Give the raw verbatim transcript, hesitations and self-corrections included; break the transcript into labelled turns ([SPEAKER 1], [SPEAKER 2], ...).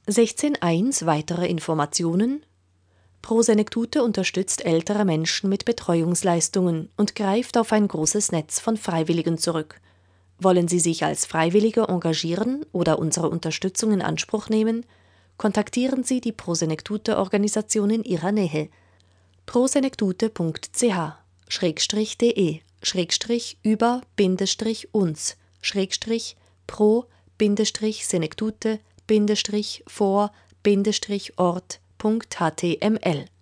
[SPEAKER 1] sechzehn Punkt eins Weitere Informationen: Pro Senektute unterstützt ältere Menschen mit Betreuungsleistungen und greift auf ein großes Netz von Freiwilligen zurück. Wollen Sie sich als Freiwillige engagieren oder unsere Unterstützung in Anspruch nehmen? Kontaktieren Sie die Pro Senektute-Organisation in Ihrer Nähe. prosenektute punkt c h schrägstrich de schrägstrich über Bindestrich uns schrägstrich pro Bindestrich Senektute Bindestrich vor Bindestrich Ort Punkt html